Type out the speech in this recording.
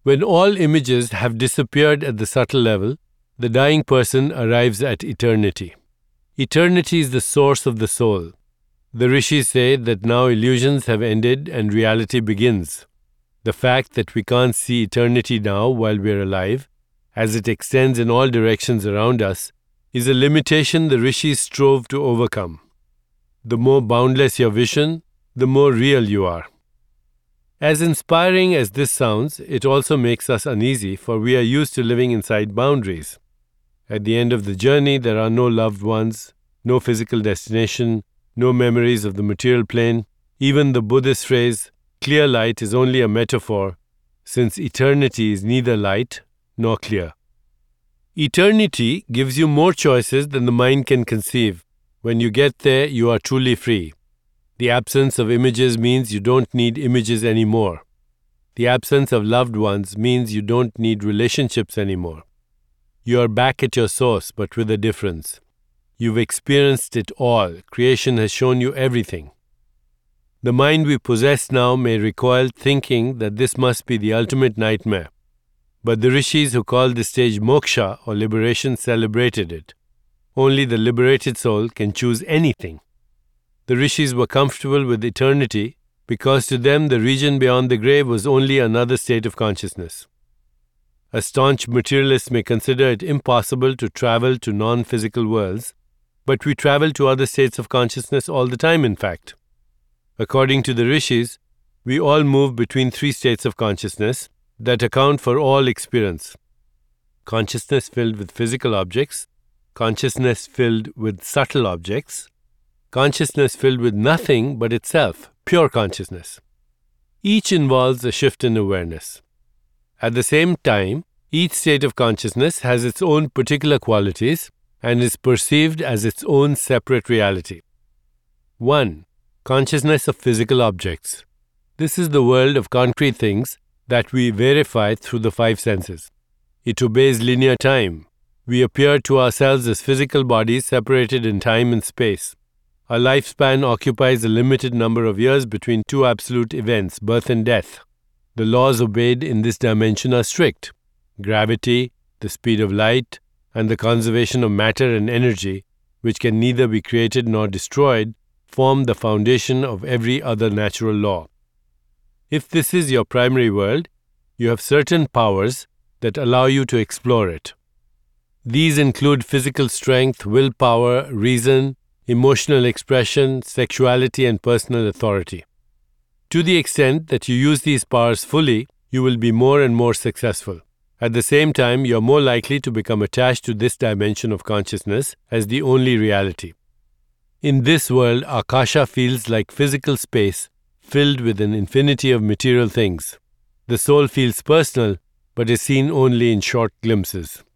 When all images have disappeared at the subtle level, the dying person arrives at eternity. Eternity is the source of the soul. The rishis say that now illusions have ended and reality begins. The fact that we can't see eternity now while we're alive, as it extends in all directions around us, is a limitation the rishis strove to overcome. The more boundless your vision, the more real you are. As inspiring as this sounds, it also makes us uneasy, for we are used to living inside boundaries. At the end of the journey, there are no loved ones, no physical destination, no memories of the material plane. Even the Buddhist phrase, clear light, is only a metaphor, since eternity is neither light nor clear. Eternity gives you more choices than the mind can conceive. When you get there, you are truly free. The absence of images means you don't need images anymore. The absence of loved ones means you don't need relationships anymore. You are back at your source, but with a difference. You've experienced it all. Creation has shown you everything. The mind we possess now may recoil, thinking that this must be the ultimate nightmare. But the rishis who called this stage moksha, or liberation, celebrated it. Only the liberated soul can choose anything. The rishis were comfortable with eternity because to them the region beyond the grave was only another state of consciousness. A staunch materialist may consider it impossible to travel to non-physical worlds, but we travel to other states of consciousness all the time, in fact. According to the rishis, we all move between three states of consciousness that account for all experience. Consciousness filled with physical objects, consciousness filled with subtle objects, consciousness filled with nothing but itself, pure consciousness. Each involves a shift in awareness. At the same time, each state of consciousness has its own particular qualities and is perceived as its own separate reality. 1. Consciousness of physical objects. This is the world of concrete things that we verify through the five senses. It obeys linear time. We appear to ourselves as physical bodies separated in time and space. Our lifespan occupies a limited number of years between two absolute events, birth and death. The laws obeyed in this dimension are strict. Gravity, the speed of light, and the conservation of matter and energy, which can neither be created nor destroyed, form the foundation of every other natural law. If this is your primary world, you have certain powers that allow you to explore it. These include physical strength, willpower, reason, emotional expression, sexuality, and personal authority. To the extent that you use these powers fully, you will be more and more successful. At the same time, you are more likely to become attached to this dimension of consciousness as the only reality. In this world, Akasha feels like physical space filled with an infinity of material things. The soul feels personal, but is seen only in short glimpses.